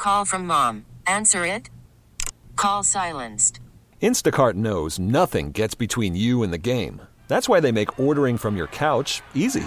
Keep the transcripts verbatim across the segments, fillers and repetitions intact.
Call from mom. Answer it. Call silenced. Instacart knows nothing gets between you and the game. That's why they make ordering from your couch easy.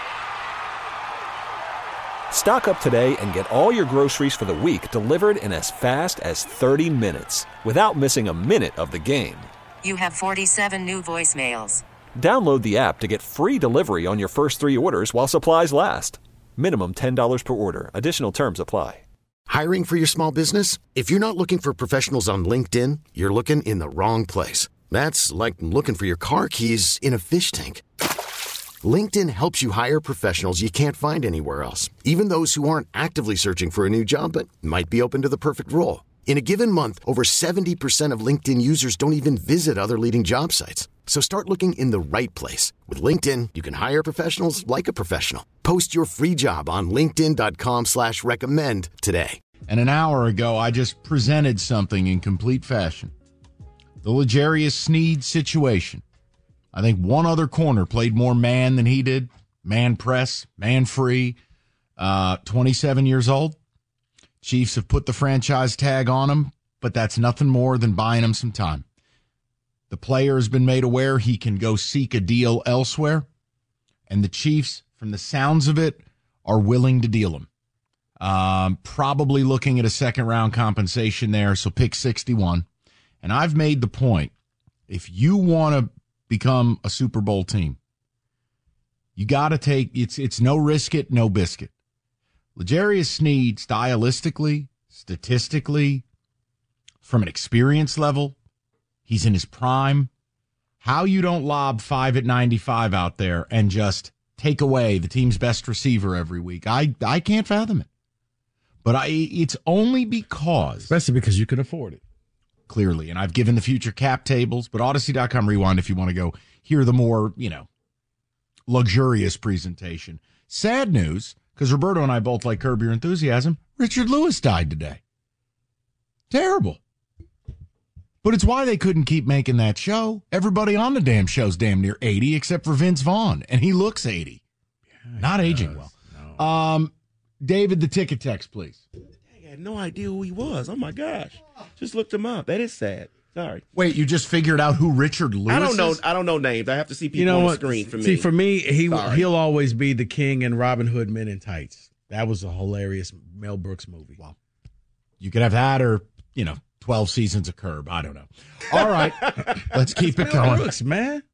Stock up today and get all your groceries for the week delivered in as fast as thirty minutes without missing a minute of the game. You have forty-seven new voicemails. Download the app to get free delivery on your first three orders while supplies last. Minimum ten dollars per order. Additional terms apply. Hiring for your small business? If you're not looking for professionals on LinkedIn, you're looking in the wrong place. That's like looking for your car keys in a fish tank. LinkedIn helps you hire professionals you can't find anywhere else, even those who aren't actively searching for a new job but might be open to the perfect role. In a given month, over seventy percent of LinkedIn users don't even visit other leading job sites. So start looking in the right place. With LinkedIn, you can hire professionals like a professional. Post your free job on linkedin.com slash recommend today. And an hour ago, I just presented something in complete fashion. The L'Jarius Sneed situation. I think one other corner played more man than he did. Man press, man free, uh, twenty-seven years old. Chiefs have put the franchise tag on him, but that's nothing more than buying him some time. The player has been made aware he can go seek a deal elsewhere, and the Chiefs, from the sounds of it, are willing to deal him. Um, probably looking at a second-round compensation there, so pick sixty-one. And I've made the point, if you want to become a Super Bowl team, you got to take, it's it's no risk it, no biscuit. L'Jarius Sneed, stylistically, statistically, from an experience level, he's in his prime. How you don't lob five at ninety-five out there and just take away the team's best receiver every week, I I can't fathom it. But I it's only because... Especially because you can afford it. Clearly, and I've given the future cap tables, but Odyssey dot com rewind if you want to go hear the more, you know, luxurious presentation. Sad news, because Roberto and I both like Curb Your Enthusiasm, Richard Lewis died today. Terrible. But it's why they couldn't keep making that show. Everybody on the damn show's damn near eighty, except for Vince Vaughn, and he looks eighty. Yeah, Not aging does. well. No. Um, David, the ticket text, please. I had no idea who he was. Oh, my gosh. Just looked him up. That is sad. Sorry. Wait, you just figured out who Richard Lewis is? I don't know. I don't know names. I have to see people you know on what? the screen for me. See, for me, he, Sorry. he'll always be the king in Robin Hood Men in Tights. That was a hilarious Mel Brooks movie. Wow. You could have that or, you know, twelve seasons of Curb. I don't know. All right. Let's keep it Mel going. Brooks, man.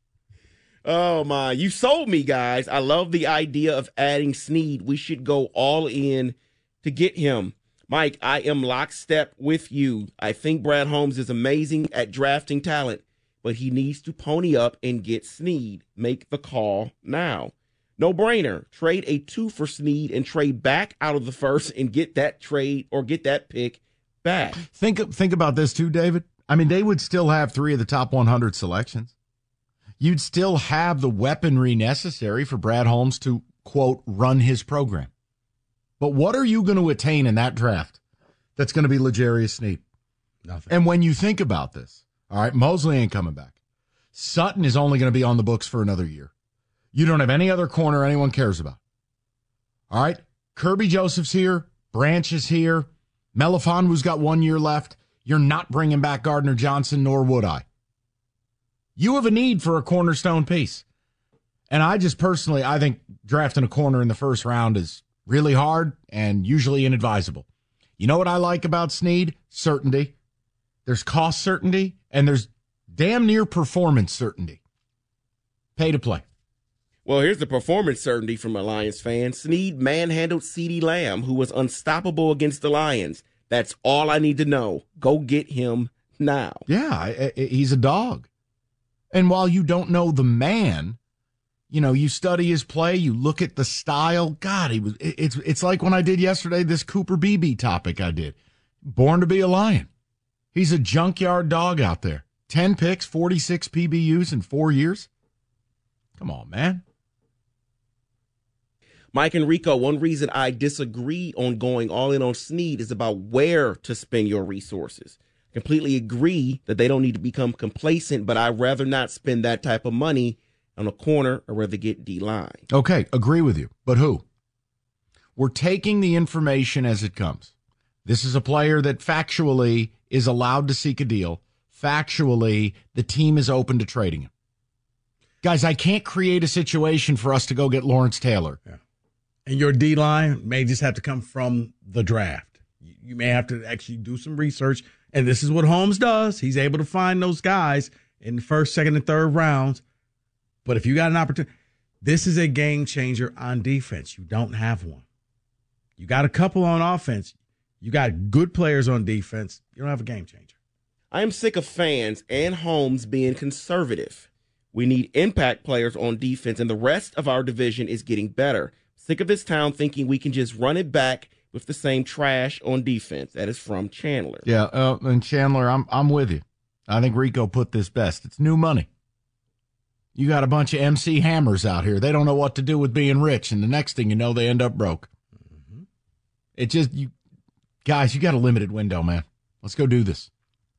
Oh, my. You sold me, guys. I love the idea of adding Sneed. We should go all in to get him. Mike, I am lockstep with you. I think Brad Holmes is amazing at drafting talent, but he needs to pony up and get Sneed. Make the call now. No brainer. Trade a two for Sneed and trade back out of the first and get that trade or get that pick back. Think think about this too, David. I mean, they would still have three of the top one hundred selections. You'd still have the weaponry necessary for Brad Holmes to, quote, run his program. But what are you going to attain in that draft that's going to be L'Jarius Sneed? Nothing. And when you think about this, all right, Mosley ain't coming back. Sutton is only going to be on the books for another year. You don't have any other corner anyone cares about. All right, Kirby Joseph's here. Branch is here. Melifonwu's got one year left. You're not bringing back Gardner Johnson, nor would I. You have a need for a cornerstone piece. And I just personally, I think drafting a corner in the first round is really hard and usually inadvisable. You know what I like about Sneed? Certainty. There's cost certainty, and there's damn near performance certainty. Pay to play. Well, here's the performance certainty from a Lions fan. Sneed manhandled CeeDee Lamb, who was unstoppable against the Lions. That's all I need to know. Go get him now. Yeah, I, I, he's a dog. And while you don't know the man, you know, you study his play, you look at the style. God, he was. It's it's like when I did yesterday this Cooper Beebe topic I did. Born to be a Lion. He's a junkyard dog out there. Ten picks, forty-six P B Us in four years. Come on, man. Mike and Rico, one reason I disagree on going all in on Sneed is about where to spend your resources. Completely agree that they don't need to become complacent, but I'd rather not spend that type of money on a corner or rather get D-line. Okay, agree with you. But who? We're taking the information as it comes. This is a player that factually is allowed to seek a deal. Factually, the team is open to trading him. Guys, I can't create a situation for us to go get Lawrence Taylor. Yeah. And your D-line may just have to come from the draft. You may have to actually do some research. And this is what Holmes does. He's able to find those guys in the first, second, and third rounds. But if you got an opportunity, this is a game changer on defense. You don't have one. You got a couple on offense. You got good players on defense. You don't have a game changer. I am sick of fans and Holmes being conservative. We need impact players on defense, and the rest of our division is getting better. Sick of this town thinking we can just run it back with the same trash on defense. That is from Chandler. Yeah, uh, and Chandler, I'm I'm with you. I think Rico put this best. It's new money. You got a bunch of M C Hammers out here. They don't know what to do with being rich, and the next thing you know, they end up broke. Mm-hmm. It just, you guys, you got a limited window, man. Let's go do this.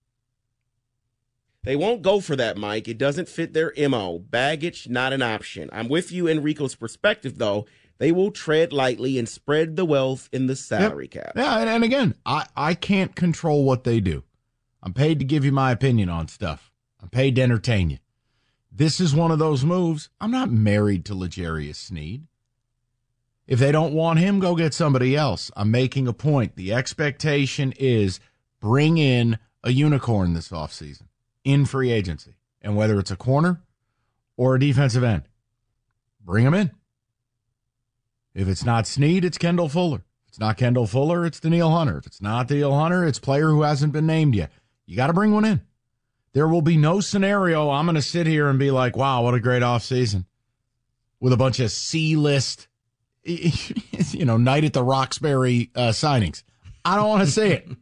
They won't go for that, Mike. It doesn't fit their M O. Baggage, not an option. I'm with you in Rico's perspective, though. They will tread lightly and spread the wealth in the salary yep. cap. Yeah, and, and again, I, I can't control what they do. I'm paid to give you my opinion on stuff. I'm paid to entertain you. This is one of those moves. I'm not married to L'Jarius Sneed. If they don't want him, go get somebody else. I'm making a point. The expectation is bring in a unicorn this offseason in free agency. And whether it's a corner or a defensive end, bring him in. If it's not Sneed, it's Kendall Fuller. If it's not Kendall Fuller, it's Danielle Hunter. If it's not Danielle Hunter, it's a player who hasn't been named yet. You got to bring one in. There will be no scenario I'm going to sit here and be like, wow, what a great offseason with a bunch of C-list, you know, night at the Roxbury uh, signings. I don't want to say it.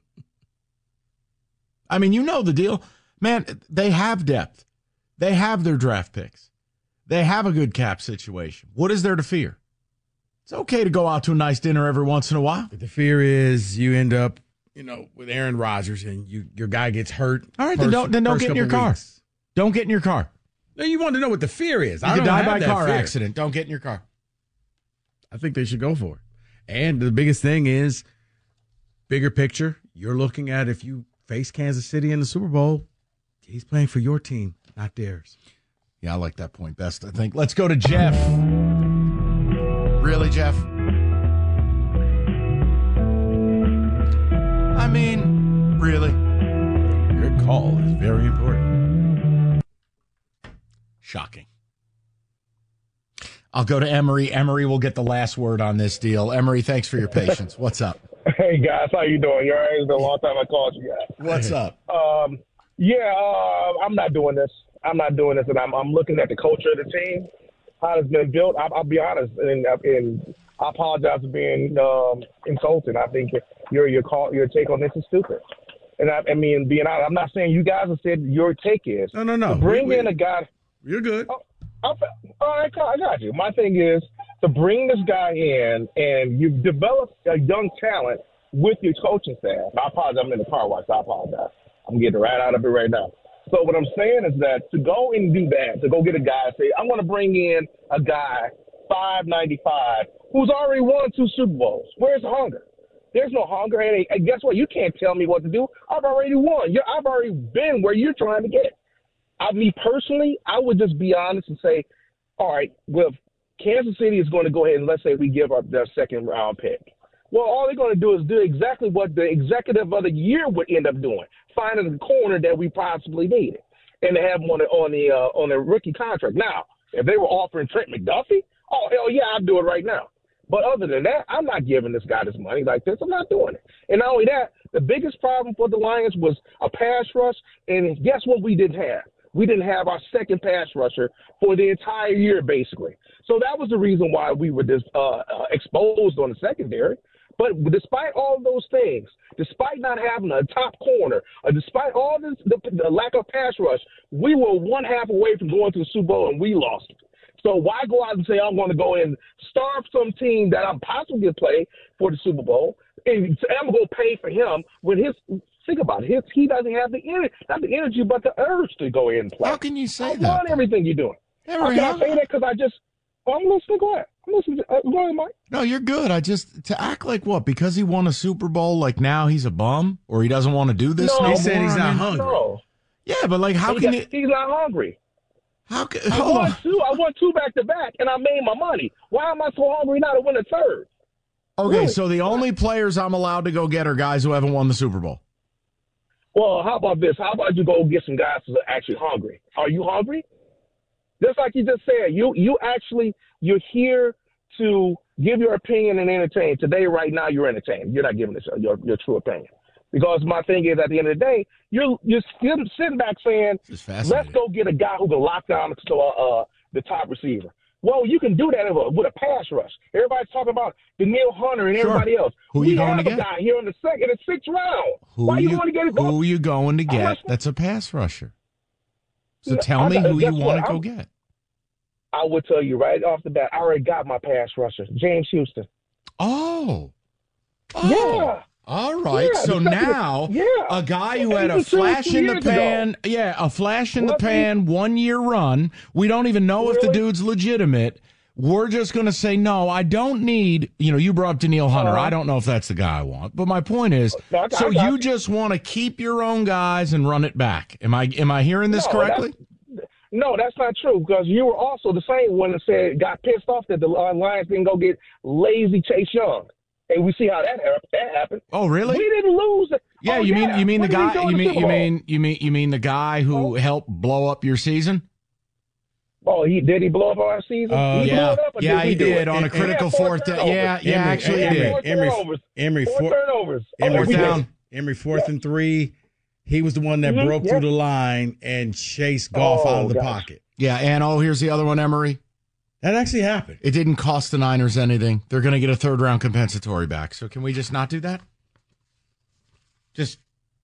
I mean, you know the deal. Man, they have depth. They have their draft picks. They have a good cap situation. What is there to fear? It's okay to go out to a nice dinner every once in a while. The fear is you end up, you know, with Aaron Rodgers and you your guy gets hurt. All right, then don't, then don't get in your car. Weeks. Don't get in your car. No, you want to know what the fear is. You I could don't die have by that car fear. accident. Don't get in your car. I think they should go for it. And the biggest thing is, bigger picture, you're looking at if you face Kansas City in the Super Bowl, he's playing for your team, not theirs. Yeah, I like that point best, I think. Let's go to Jeff. Really, Jeff? I mean, really? Your call is very important. Shocking. I'll go to Emery. Emery will get the last word on this deal. Emery, thanks for your patience. What's up? Hey, guys. How you doing? You all right? It's been a long time I called you guys. What's up? Um, yeah, uh, I'm not doing this. I'm not doing this, and I'm, I'm looking at the culture of the team, how it's been built. I, I'll be honest, and, and I apologize for being um, insulting. I think your your call, your take on this is stupid. And I, I mean, being honest, I'm not saying you guys have said your take is. No, no, no. To bring we, we, in a guy. You're good. Oh, I'll, all right, I got you. My thing is to bring this guy in, and you've developed a young talent with your coaching staff. I apologize. I'm in the car wash. I apologize. I'm getting right out of it right now. So what I'm saying is that to go and do that, to go get a guy and say, I'm going to bring in a guy, five ninety-five, who's already won two Super Bowls. Where's the hunger? There's no hunger. And, and guess what? You can't tell me what to do. I've already won. You're, I've already been where you're trying to get. I mean, personally, I would just be honest and say, all right, well, if Kansas City is going to go ahead and let's say we give up their second round pick. Well, all they're going to do is do exactly what the executive of the year would end up doing, finding the corner that we possibly needed, and to have him on the on the uh, on a rookie contract. Now, if they were offering Trent McDuffie, oh hell yeah, I'd do it right now. But other than that, I'm not giving this guy this money like this. I'm not doing it. And not only that, the biggest problem for the Lions was a pass rush, and guess what we didn't have? We didn't have our second pass rusher for the entire year, basically. So that was the reason why we were this, uh, uh, exposed on the secondary. But despite all of those things, despite not having a top corner, uh, despite all this, the, the lack of pass rush, we were one half away from going to the Super Bowl, and we lost it. So why go out and say I'm going to go and starve some team that I'm possibly going to play for the Super Bowl, and I'm going to pay for him when his – think about it. His, he doesn't have the energy, not the energy, but the urge to go in and play. How can you say I that? I want everything you're doing. Emery, Can how, I say that because I just – well, I'm listening. Go ahead. Listen, uh, go ahead, Mike. No, you're good. I just, to act like what? Because he won a Super Bowl, like now he's a bum? Or he doesn't want to do this No, no He said more? he's I not mean, hungry. No. Yeah, but like how He can got- you, He's not hungry. how can, I hold won on. two. I won two back to back, and I made my money. Why am I so hungry now to win a third? Okay, Really? so the only players I'm allowed to go get are guys who haven't won the Super Bowl. Well, how about this? How about you go get some guys who are actually hungry? Are you hungry? Just like you just said, you you actually you're here to give your opinion and entertain. Today, right now, you're entertaining. You're not giving us your your true opinion. Because my thing is, at the end of the day, you're you're sitting, sitting back saying, This is fascinating. let's go get a guy who can lock down the, uh, the top receiver. Well, you can do that with a, with a pass rush. Everybody's talking about Danielle Hunter and Sure. everybody else. Who we you going have to a get? guy here in the second and sixth round. Who Why you you, want to get it? who you going to How get much- that's a pass rusher? So Yeah, tell I me got- who you guess want what? to go I'm- get. I would tell you right off the bat, I already got my pass rusher, James Houston. Oh. Oh. Yeah. All right. Yeah, so because- now, yeah. a guy who Well, had a he was two- flash two in the years ago. pan, yeah, a flash in the Wasn't he? pan, one year run. We don't even know if the Really? dude's legitimate. We're just going to say, no, I don't need, you know, you brought up Danielle Hunter. Uh-huh. I don't know if that's the guy I want. But my point is, No, I got- so I got you you. just want to keep your own guys and run it back. Am I am I hearing this No, correctly? No, that's not true because you were also the same one that said got pissed off that the Lions didn't go get lazy Chase Young, and we see how that hap- that happened. Oh, really? We didn't lose. it. Yeah, Oh, you mean yeah. you mean the What did he do guy in you the mean Super you Bowl? mean you mean you mean the guy who Oh. helped blow up your season? Oh, he did he blow up our season? Uh, he blew Yeah, it up, or yeah, did he we do did it? on a And- critical and- four fourth. down. turnovers. Yeah, yeah, Emery- actually Emery- he did. Four Emery- turnovers. Emery Four four- turnovers. Emery Oh, we fourth did. down. Emery fourth and three. He was the one that Mhm, broke yeah. through the line and chased Goff Oh, out of the gosh. pocket. Yeah, and oh, here's the other one, Emery. That actually happened. It didn't cost the Niners anything. They're going to get a third round compensatory back. So can we just not do that? Just.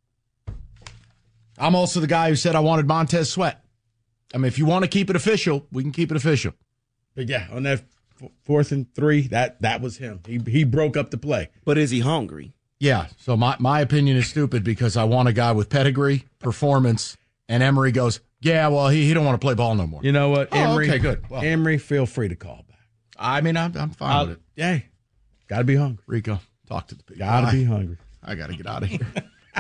I'm also the guy who said I wanted Montez Sweat. I mean, if you want to keep it official, we can keep it official. But yeah, on that f- fourth and three, that that was him. He he broke up the play. But is he hungry? Yeah. So my, my opinion is stupid because I want a guy with pedigree, performance, and Emery goes, yeah, well, he, he don't want to play ball no more. You know what, Oh, Emery? okay, good. Well- Emery, feel free to call back. I mean, I'm, I'm fine I'll- with it. Hey, gotta be hungry. Rico, talk to the big Gotta guy. be hungry. I got to get out of here.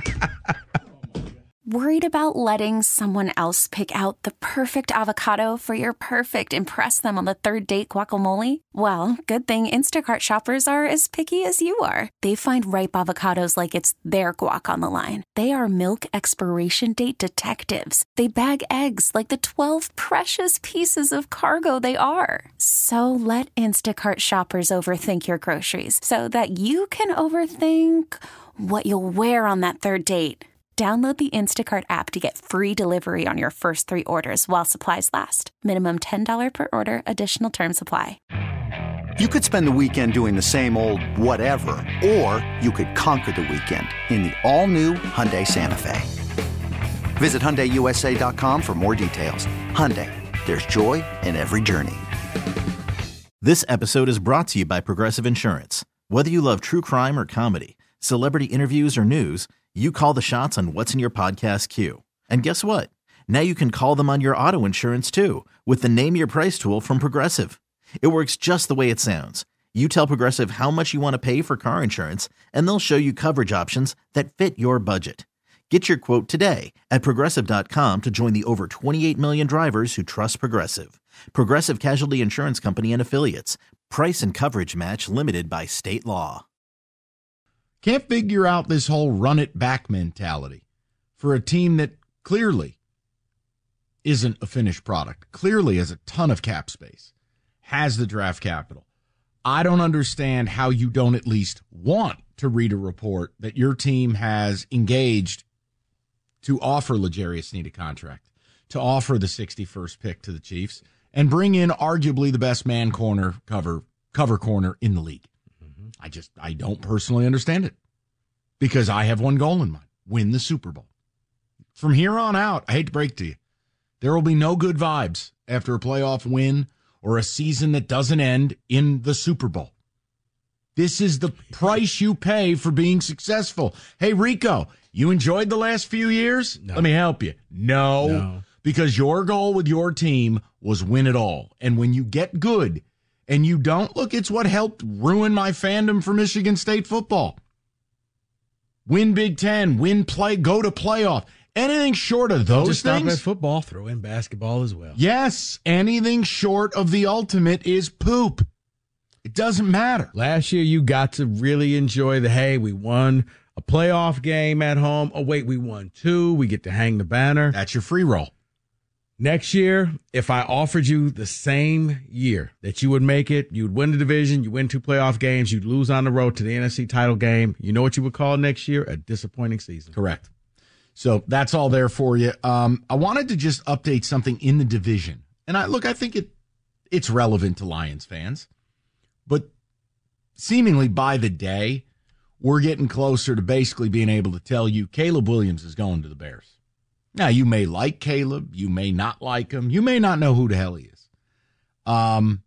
Worried about letting someone else pick out the perfect avocado for your perfect impress them on the third date guacamole? Well, good thing Instacart shoppers are as picky as you are. They find ripe avocados like it's their guac on the line. They are milk expiration date detectives. They bag eggs like the twelve precious pieces of cargo they are. So let Instacart shoppers overthink your groceries so that you can overthink what you'll wear on that third date. Download the Instacart app to get free delivery on your first three orders while supplies last. Minimum ten dollars per order. Additional terms apply. You could spend the weekend doing the same old whatever, or you could conquer the weekend in the all-new Hyundai Santa Fe. Visit Hyundai U S A dot com for more details. Hyundai, there's joy in every journey. This episode is brought to you by Progressive Insurance. Whether you love true crime or comedy, celebrity interviews or news, you call the shots on what's in your podcast queue. And guess what? Now you can call them on your auto insurance too with the Name Your Price tool from Progressive. It works just the way it sounds. You tell Progressive how much you want to pay for car insurance, and they'll show you coverage options that fit your budget. Get your quote today at Progressive dot com to join the over twenty-eight million drivers who trust Progressive. Progressive Casualty Insurance Company and Affiliates. Price and coverage match limited by state law. Can't figure out this whole run it back mentality for a team that clearly isn't a finished product, clearly has a ton of cap space, has the draft capital. I don't understand how you don't at least want to read a report that your team has engaged to offer L'Jarius Sneed a contract, to offer the sixty-first pick to the Chiefs, and bring in arguably the best man corner cover cover corner in the league. Mm-hmm. I just, I don't personally understand it because I have one goal in mind, win the Super Bowl. From here on out, I hate to break to you, there will be no good vibes after a playoff win or a season that doesn't end in the Super Bowl. This is the price you pay for being successful. Hey, Rico, you enjoyed the last few years? No. Let me help you. No, No. because your goal with your team was win it all. And when you get good and you don't, look, it's what helped ruin my fandom for Michigan State football. Win Big Ten, win play, go to playoff. Anything short of those Just things. stop at football, throw in basketball as well. Yes, anything short of the ultimate is poop. It doesn't matter. Last year, you got to really enjoy the, hey, we won a playoff game at home. Oh, wait, we won two. We get to hang the banner. That's your free roll. Next year, if I offered you the same year that you would make it, you would win the division, you win two playoff games, you'd lose on the road to the N F C title game, you know what you would call next year? A disappointing season. Correct. So that's all there for you. Um, I wanted to just update something in the division. And I look, I think it it's relevant to Lions fans. But seemingly by the day, we're getting closer to basically being able to tell you Caleb Williams is going to the Bears. Now, you may like Caleb. You may not like him. You may not know who the hell he is. Um,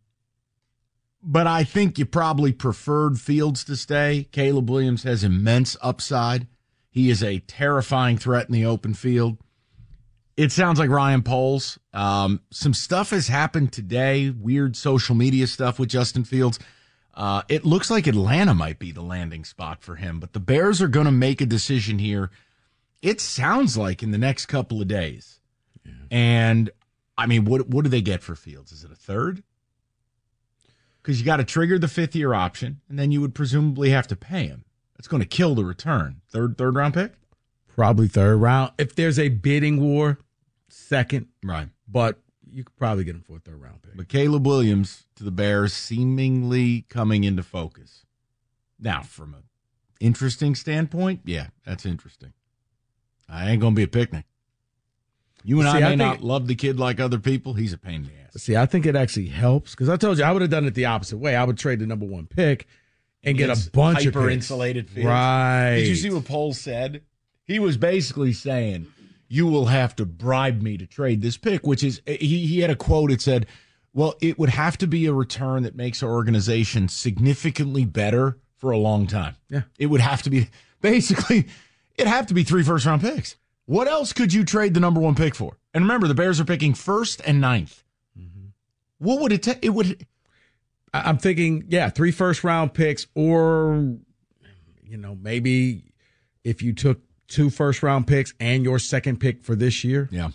but I think you probably preferred Fields to stay. Caleb Williams has immense upside. He is a terrifying threat in the open field. It sounds like Ryan Poles. Um, some stuff has happened today, weird social media stuff with Justin Fields. Uh, it looks like Atlanta might be the landing spot for him, but the Bears are going to make a decision here. It sounds like in the next couple of days. Yeah. And, I mean, what what do they get for Fields? Is it a third? Because you got to trigger the fifth-year option, and then you would presumably have to pay him. It's going to kill the return. Third third round pick? Probably third round. If there's a bidding war, second. Right. But you could probably get him for a third round pick. But Caleb Williams to the Bears seemingly coming into focus. Now, from an interesting standpoint, yeah, that's interesting. I ain't going to be a picnic. You and See, I may I think, not love the kid like other people. He's a pain in the ass. See, I think it actually helps because I told you I would have done it the opposite way. I would trade the number one pick and get it's a bunch of hyper-insulated fields. Right. Did you see what Poles said? He was basically saying, you will have to bribe me to trade this pick, which is, he, he had a quote. It said, well, it would have to be a return that makes our organization significantly better for a long time. Yeah. It would have to be, basically, it'd have to be three first-round picks. What else could you trade the number one pick for? And remember, the Bears are picking first and ninth. Mm-hmm. What would it take? It would. I'm thinking, yeah, three first-round picks, or, you know, maybe if you took two first-round picks and your second pick for this year. Yeah.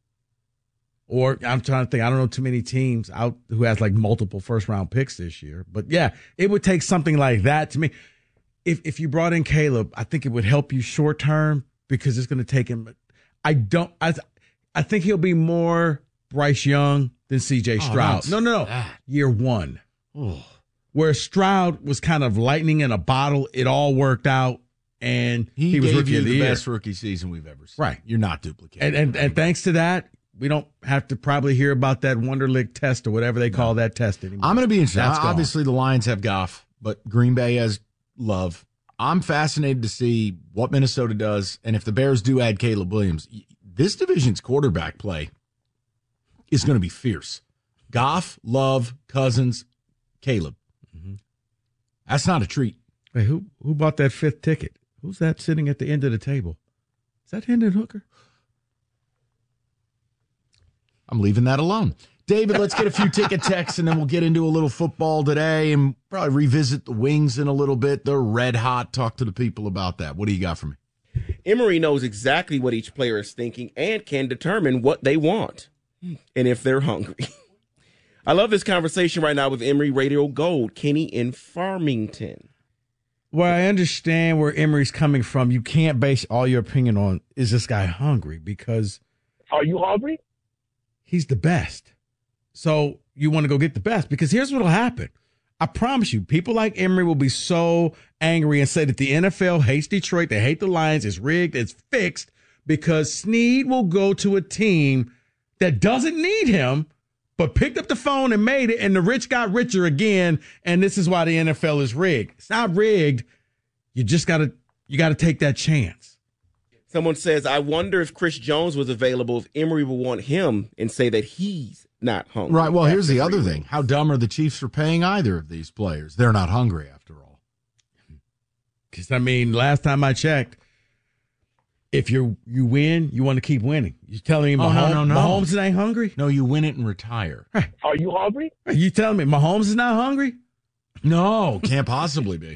Or I'm trying to think, I don't know too many teams out who has like multiple first-round picks this year. But, yeah, it would take something like that to me. If if you brought in Caleb, I think it would help you short-term because it's going to take him. I don't I, – I think he'll be more Bryce Young than C J Stroud. Oh, no, no, no. That. Year one. Oh. Where Stroud was kind of lightning in a bottle. It all worked out. And he, he was gave rookie you of the, the year. best rookie season we've ever seen. Right. You're not duplicating. And and, and thanks to that, we don't have to probably hear about that Wonderlic test or whatever they no. call that test anymore. I'm going to be interested. Obviously, the Lions have Goff, but Green Bay has Love. I'm fascinated to see what Minnesota does. And if the Bears do add Caleb Williams, this division's quarterback play is going to be fierce. Goff, Love, Cousins, Caleb. Mm-hmm. That's not a treat. Hey, who who bought that fifth ticket? Who's that sitting at the end of the table? Is that Hendon Hooker? I'm leaving that alone. David, let's get a few ticket texts, and then we'll get into a little football today and probably revisit the Wings in a little bit. They're red hot. Talk to the people about that. What do you got for me? Emory knows exactly what each player is thinking and can determine what they want and if they're hungry. I love this conversation right now with Emory Radio Gold, Kenny in Farmington. Well, I understand where Emory's coming from. You can't base all your opinion on, is this guy hungry? Because are you hungry? He's the best. So you want to go get the best, because here's what will happen. I promise you, people like Emory will be so angry and say that the N F L hates Detroit. They hate the Lions. It's rigged. It's fixed, because Snead will go to a team that doesn't need him, but picked up the phone and made it, and the rich got richer again, and this is why the N F L is rigged. It's not rigged. You just got to you got to take that chance. Someone says, I wonder if Chris Jones was available, if Emory would want him and say that he's not hungry. Right, well, here's the other thing. How dumb are the Chiefs for paying either of these players? They're not hungry, after all. Because, I mean, last time I checked, if you you win, you want to keep winning. You're telling me Oh, Mahomes, no, no, no. Mahomes ain't hungry? No, you win it and retire. Are you hungry? Are you telling me Mahomes is not hungry? No, can't possibly be.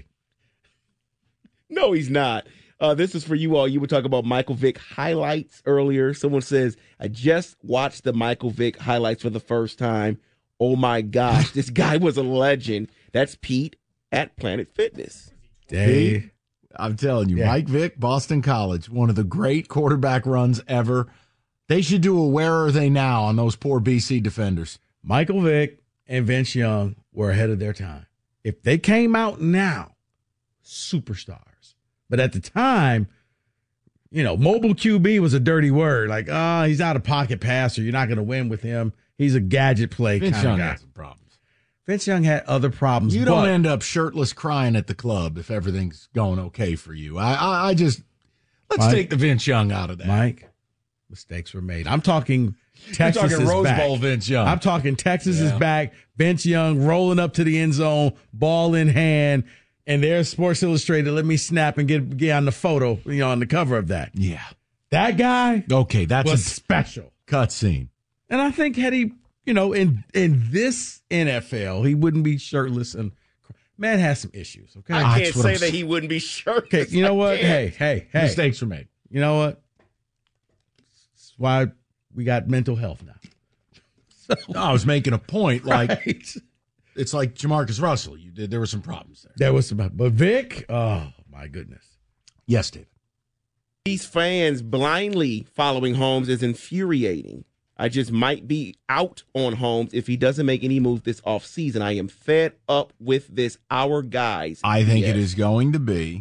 No, he's not. Uh, this is for you all. You were talking about Michael Vick highlights earlier. Someone says, I just watched the Michael Vick highlights for the first time. Oh, my gosh. This guy was a legend. That's Pete at Planet Fitness. Dave. I'm telling you, Yeah. Mike Vick, Boston College, one of the great quarterback runs ever. They should do a where are they now on those poor B C defenders. Michael Vick and Vince Young were ahead of their time. If they came out now, superstars. But at the time, you know, mobile Q B was a dirty word. Like, oh, he's out of pocket passer. You're not going to win with him. He's a gadget play Vince kind of Young guy. had some problems. Vince Young had other problems. You but don't end up shirtless crying at the club if everything's going okay for you. I, I, I just let's Mike, take the Vince Young out of that. Mike, mistakes were made. I'm talking Texas You're talking is Rose back. Bowl Vince Young. I'm talking Texas is Yeah. back. Vince Young rolling up to the end zone, ball in hand, and there's Sports Illustrated. Let me snap and get get on the photo, you know, on the cover of that. Yeah. That guy Okay, that's was a special. cut scene. And I think had he, you know, in in this N F L, he wouldn't be shirtless. And man has some issues. Okay, I That's can't what say I'm that saying. he wouldn't be shirtless. okay. You know I what? can't. Hey, hey, hey. Mistakes were made. You know what? That's why we got mental health now. No, I was making a point. Like Right? it's like Jamarcus Russell. You did. There were some problems there. There was some, but Vic. Oh my goodness. Yes, David. These fans blindly following Holmes is infuriating. I just might be out on Holmes if he doesn't make any moves this offseason. I am fed up with this. Our guys. I think Yes. it is going to be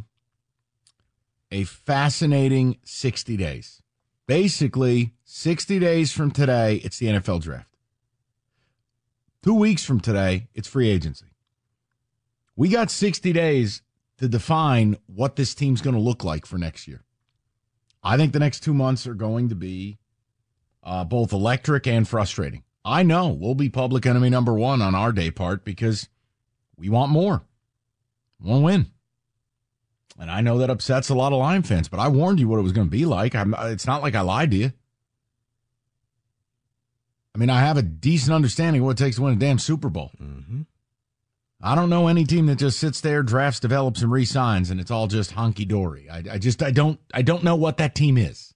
a fascinating sixty days. Basically, sixty days from today, it's the N F L draft. Two weeks from today, it's free agency. We got sixty days to define what this team's going to look like for next year. I think the next two months are going to be uh, both electric and frustrating. I know we'll be public enemy number one on our day part because we want more. We want to win. And I know that upsets a lot of Lion fans, but I warned you what it was going to be like. I'm, it's not like I lied to you. I mean, I have a decent understanding of what it takes to win a damn Super Bowl. Mm-hmm. I don't know any team that just sits there, drafts, develops, and re-signs, and it's all just honky-dory. I, I just I don't I don't know what that team is.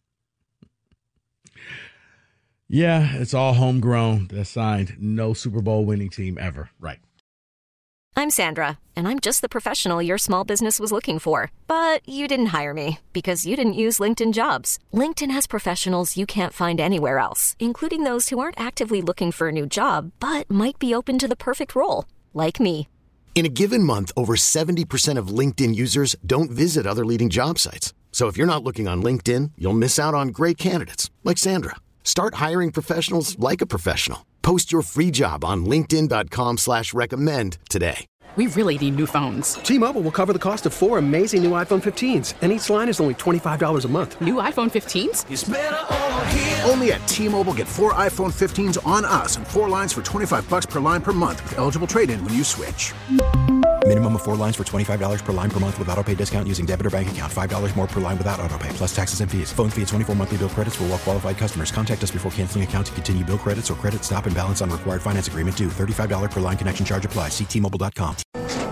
Yeah, it's all homegrown. That signed. No Super Bowl winning team ever. Right. I'm Sandra, and I'm just the professional your small business was looking for. But you didn't hire me because you didn't use LinkedIn Jobs. LinkedIn has professionals you can't find anywhere else, including those who aren't actively looking for a new job, but might be open to the perfect role, like me. In a given month, over seventy percent of LinkedIn users don't visit other leading job sites. So if you're not looking on LinkedIn, you'll miss out on great candidates like Sandra. Start hiring professionals like a professional. Post your free job on linkedin.com slash recommend today. We really need new phones. T-Mobile will cover the cost of four amazing new iPhone fifteens, and each line is only twenty-five dollars a month. New iPhone fifteens? It's better over here. Only at T-Mobile, get four iPhone fifteens on us and four lines for twenty-five bucks per line per month with eligible trade-in when you switch. Minimum of four lines for twenty-five dollars per line per month with autopay discount using debit or bank account. five dollars more per line without autopay, plus taxes and fees. Phone fee at twenty-four monthly bill credits for well-qualified customers. Contact us before canceling account to continue bill credits or credit stop and balance on required finance agreement due. thirty-five dollars per line connection charge applies. See T Mobile dot com.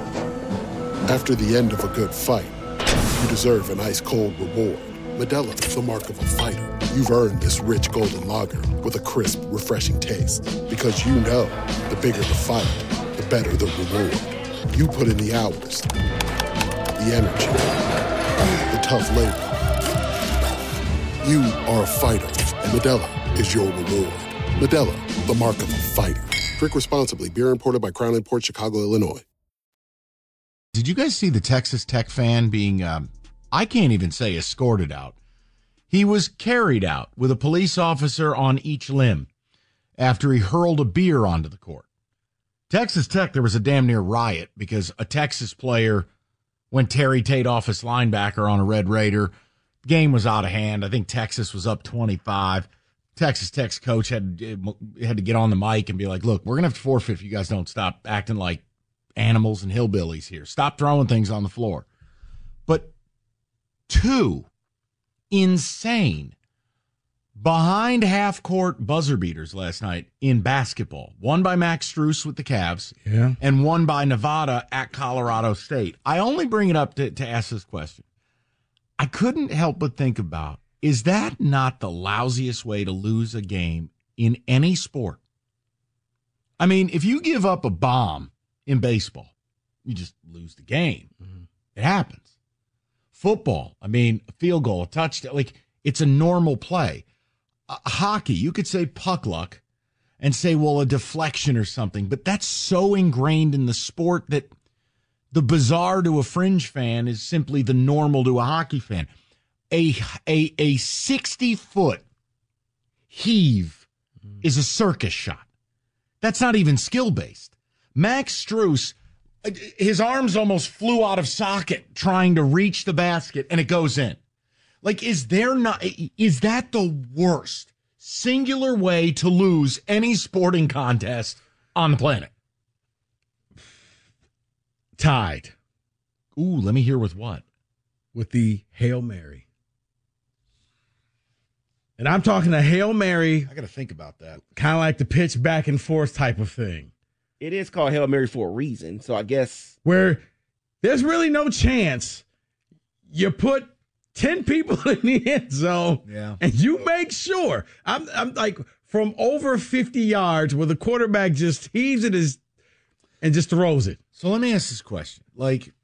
After the end of a good fight, you deserve an ice-cold reward. Modelo is the mark of a fighter. You've earned this rich golden lager with a crisp, refreshing taste. Because you know, the bigger the fight, the better the reward. You put in the hours, the energy, the tough labor. You are a fighter, and Modelo is your reward. Modelo, the mark of a fighter. Drink responsibly. Beer imported by Crown Imports, Chicago, Illinois. Did you guys see the Texas Tech fan being, um, I can't even say escorted out. He was carried out with a police officer on each limb after he hurled a beer onto the court. Texas Tech, there was a damn near riot because a Texas player went Terry Tate off his linebacker on a Red Raider. Game was out of hand. I think Texas was up twenty-five. Texas Tech's coach had, had to get on the mic and be like, look, we're going to have to forfeit if you guys don't stop acting like animals and hillbillies here. Stop throwing things on the floor. But two insane. Behind half-court buzzer beaters last night in basketball. One by Max Strus with the Cavs, yeah, and one by Nevada at Colorado State. I only bring it up to, to ask this question. I couldn't help but think about, is that not the lousiest way to lose a game in any sport? I mean, if you give up a bomb in baseball, you just lose the game. Mm-hmm. It happens. Football, I mean, a field goal, a touchdown, like it's a normal play. Uh, hockey, you could say puck luck and say, well, a deflection or something, but that's so ingrained in the sport that the bizarre to a fringe fan is simply the normal to a hockey fan. A a a sixty-foot heave mm. is a circus shot. That's not even skill-based. Max Strus, his arms almost flew out of socket trying to reach the basket, and it goes in. Like, is there not, is that the worst singular way to lose any sporting contest on the planet? Tied. Ooh, let me hear with what? With the Hail Mary. And I'm talking a Hail Mary. I got to think about that. Kind of like the pitch back and forth type of thing. It is called Hail Mary for a reason, so I guess. Where there's really no chance. You put ten people in the end zone, yeah, and you make sure. I'm, I'm like from over fifty yards where the quarterback just heaves it his, and just throws it. So let me ask this question. Like,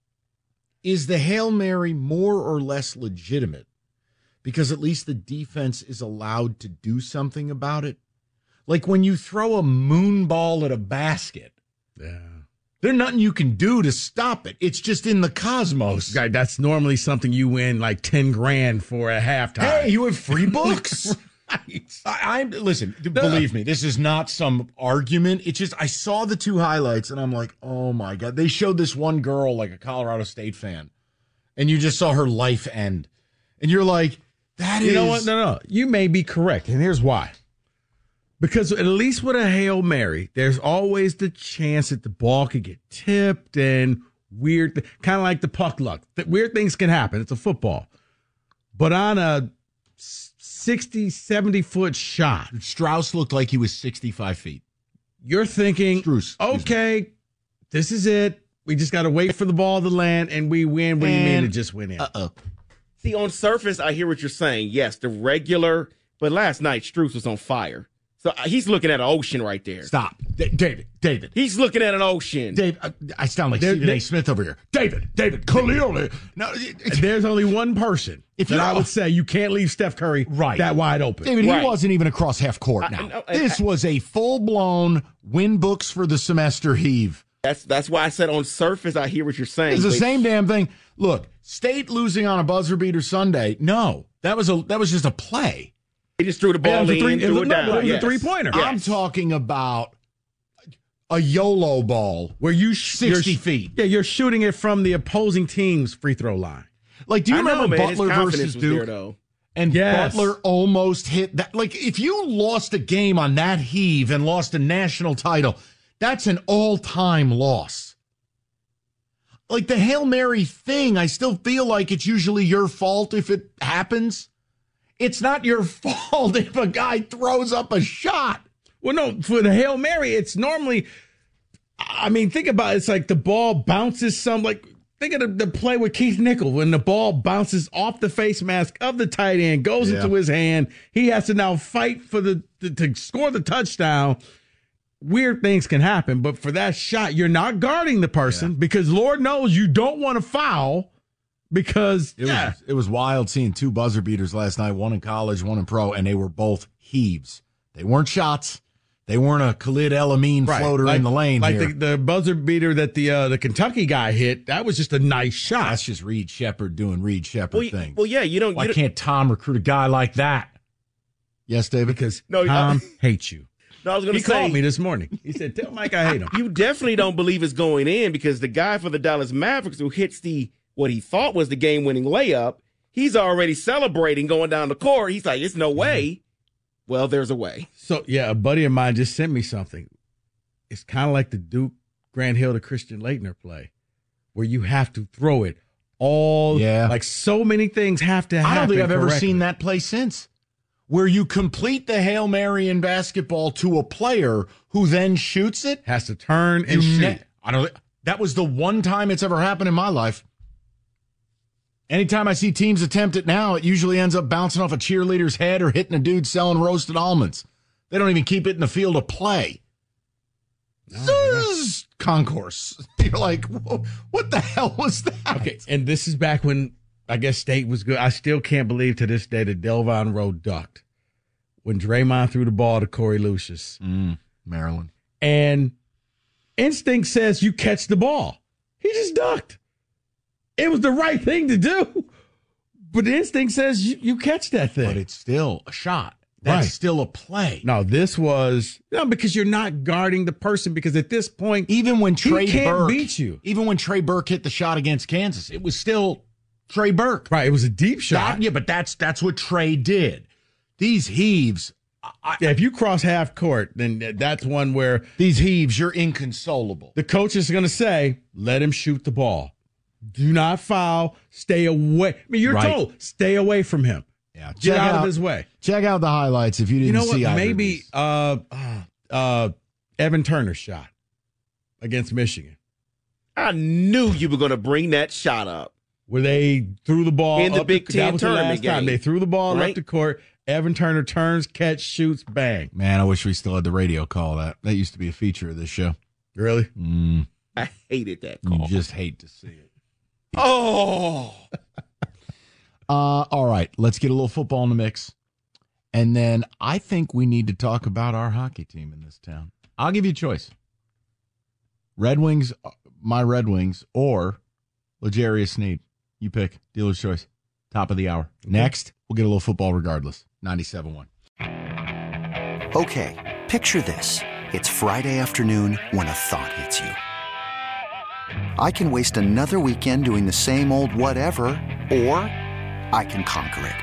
is the Hail Mary more or less legitimate because at least the defense is allowed to do something about it? Like when you throw a moon ball at a basket, yeah, there's nothing you can do to stop it. It's just in the cosmos. Guy, that's normally something you win like ten grand for at halftime. Hey, you have free books? Right. I, I listen, believe me, this is not some argument. It's just I saw the two highlights and I'm like, oh my God. They showed this one girl, like a Colorado State fan, and you just saw her life end. And you're like, that you is. You know what? No, no. You may be correct. And here's why. Because at least with a Hail Mary, there's always the chance that the ball could get tipped and weird, kind of like the puck luck. That weird things can happen. It's a football. But on a sixty, seventy foot shot, Strauss looked like he was sixty-five feet. You're thinking, Strauss, okay, this is it. We just got to wait for the ball to land and we win. What do you mean it just went in? Uh-oh. See, on surface, I hear what you're saying. Yes, the regular, but last night, Strauss was on fire. So he's looking at an ocean right there. Stop. D- David, David. He's looking at an ocean. Dave, I, I sound like there, Stephen there, A. Smith over here. David, David, Khalil. No, there's only one person if that I would say you can't leave Steph Curry right. that wide open. David, right. he wasn't even across half court now. I, I, this I, was a full-blown win books for the semester heave. That's that's why I said on surface, I hear what you're saying. It's the but... same damn thing. Look, State losing on a buzzer beater Sunday. No, that was a that was just a play. He just threw the ball in, three, threw it, it no, down. It was yes. a three-pointer. Yes. I'm talking about a YOLO ball where you sixty feet. Yeah, you're shooting it from the opposing team's free throw line. Like, do you I remember know, man, Butler versus Duke? There, and yes. Butler almost hit that. Like, if you lost a game on that heave and lost a national title, that's an all-time loss. Like the Hail Mary thing, I still feel like it's usually your fault if it happens. It's not your fault if a guy throws up a shot. Well, no, for the Hail Mary, it's normally, I mean, think about it. It's like the ball bounces some, like, think of the, the play with Keith Nichol when the ball bounces off the face mask of the tight end, goes yeah. into his hand. He has to now fight for the to, to score the touchdown. Weird things can happen, but for that shot, you're not guarding the person yeah. because Lord knows you don't want to foul. Because it yeah. was it was wild seeing two buzzer beaters last night, one in college, one in pro, and they were both heaves. They weren't shots. They weren't a Khalid El Amin right. floater like, in the lane. Like here. The, the buzzer beater that the uh, the Kentucky guy hit, that was just a nice shot. That's just Reed Shepherd doing Reed Shepherd well, things. Well, yeah, you don't. Why you don't, can't Tom recruit a guy like that? Yes, David? Because no, Tom uh, hates you. No, I was going to say. He called me this morning. He said, tell Mike I hate him. You definitely don't believe it's going in because the guy for the Dallas Mavericks who hits the what he thought was the game-winning layup, he's already celebrating going down the court. He's like, it's no way. Well, there's a way. So, yeah, a buddy of mine just sent me something. It's kind of like the Duke Grant Hill to Christian Laettner play where you have to throw it all, yeah. like so many things have to happen. I don't think I've correctly. ever seen that play since, where you complete the Hail Mary in basketball to a player who then shoots it. Has to turn and You shoot. ne- I don't. That was the one time it's ever happened in my life. Anytime I see teams attempt it now, it usually ends up bouncing off a cheerleader's head or hitting a dude selling roasted almonds. They don't even keep it in the field of play. No, Zzz, concourse. You're like, what the hell was that? Okay, and this is back when I guess State was good. I still can't believe to this day that Delvon Rowe ducked when Draymond threw the ball to Corey Lucius. Mm, Maryland. And instinct says you catch the ball. He just ducked. It was the right thing to do. But the instinct says you, you catch that thing. But it's still a shot. That's Right. still a play. No, this was no because you're not guarding the person because at this point, even when Trey he can't Burke beat you. Even when Trey Burke hit the shot against Kansas, it was still Trey Burke. Right, it was a deep shot. That, yeah, but that's that's what Trey did. These heaves. I, yeah, if you cross half court, then that's one where these heaves, you're inconsolable. The coach is going to say, "Let him shoot the ball. Do not foul. Stay away." I mean, you're Right. told stay away from him. Yeah, Get check out, out of his way. Check out the highlights if you didn't You know what? see either of Maybe these. uh, uh, Evan Turner's shot against Michigan. I knew you were going to bring that shot up. Where they threw the ball In the up Big the, Ten that was the tournament last time. game. They threw the ball Right? up the court. Evan Turner turns, catch, shoots, bang. Man, I wish we still had the radio call of that. That used to be a feature of this show. Really? Mm, I hated that you call. just hate to see it. Oh. Uh, all right, let's get a little football in the mix. And then I think we need to talk about our hockey team in this town. I'll give you a choice. Red Wings, my Red Wings, or L'Jarius Sneed. You pick. Dealer's choice. Top of the hour. Next, we'll get a little football regardless. ninety-seven point one. Okay, picture this. It's Friday afternoon when a thought hits you. I can waste another weekend doing the same old whatever, or I can conquer it.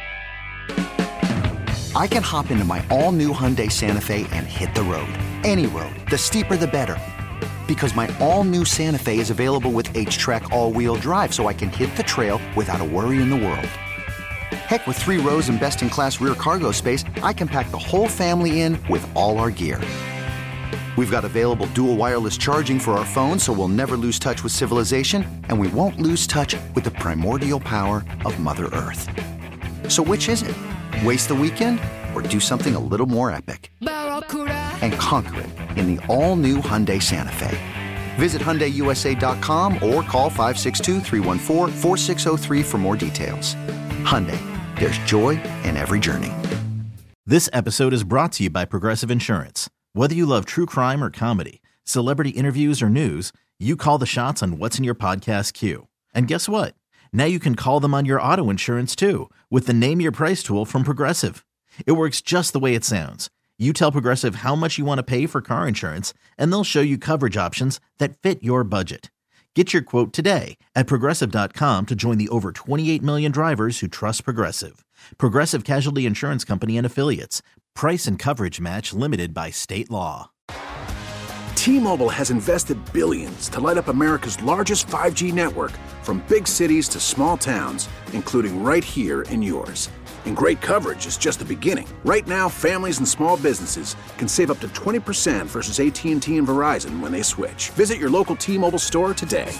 I can hop into my all-new Hyundai Santa Fe and hit the road. Any road. The steeper, the better. Because my all-new Santa Fe is available with H-Track all-wheel drive, so I can hit the trail without a worry in the world. Heck, with three rows and best-in-class rear cargo space, I can pack the whole family in with all our gear. We've got available dual wireless charging for our phones, so we'll never lose touch with civilization, and we won't lose touch with the primordial power of Mother Earth. So which is it? Waste the weekend or do something a little more epic? And conquer it in the all-new Hyundai Santa Fe. Visit Hyundai U S A dot com or call five six two, three one four, four six zero three for more details. Hyundai, there's joy in every journey. This episode is brought to you by Progressive Insurance. Whether you love true crime or comedy, celebrity interviews or news, you call the shots on what's in your podcast queue. And guess what? Now you can call them on your auto insurance too with the Name Your Price tool from Progressive. It works just the way it sounds. You tell Progressive how much you want to pay for car insurance, and they'll show you coverage options that fit your budget. Get your quote today at Progressive dot com to join the over twenty-eight million drivers who trust Progressive. Progressive Casualty Insurance Company and Affiliates. Price and coverage match limited by state law. T-Mobile has invested billions to light up America's largest five G network, from big cities to small towns, including right here in yours. And great coverage is just the beginning. Right now, families and small businesses can save up to twenty percent versus A T and T and Verizon when they switch. Visit your local T-Mobile store today.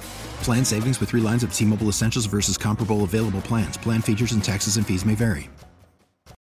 Plan savings with three lines of T-Mobile Essentials versus comparable available plans. Plan features and taxes and fees may vary.